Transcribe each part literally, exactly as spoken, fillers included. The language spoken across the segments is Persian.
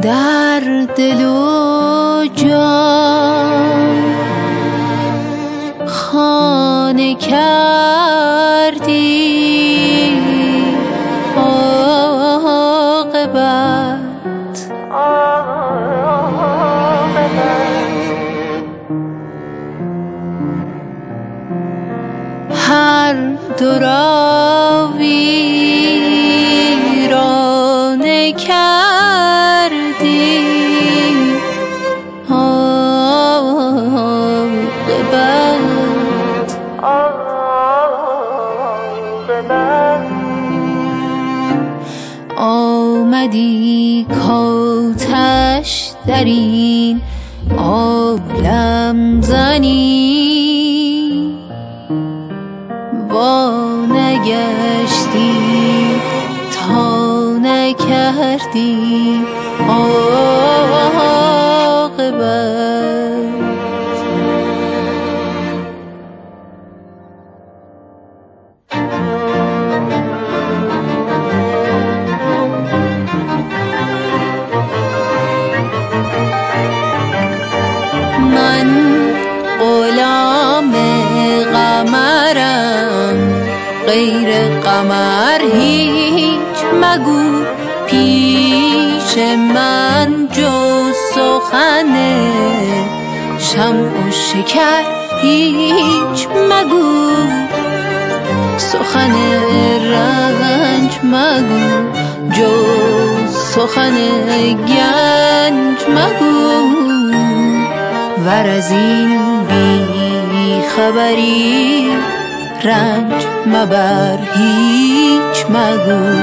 در دل و جان خانه کردی، عاقبت هر دو را ویرانه کردی، عاقبت آمدی کآتش در این عالم زنی، وا نگشتی تا نکردی عاقبت. من غلام قمرم، غیر قمر هیچ مگو، پیش من جز سخن شمع و شکر هیچ مگو، سخن رنج مگو، جز سخن گنج مگو، ور از این بی خبری رنج مبر هیچ مگو.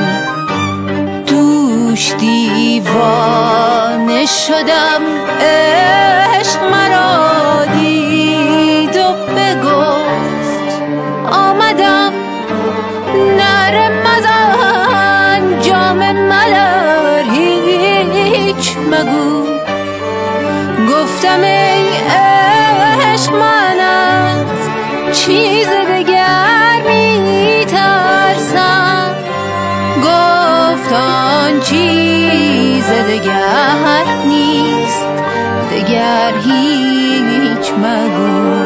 دوش دیوانه شدم عشق مرا دید و بگفت، آمدم نعره مزن جام ملر هیچ مگو. گفتم ای عشق من از چیز دگر می ترسم، گفت آن چیز دگر نیست، دگر هیچ مگو.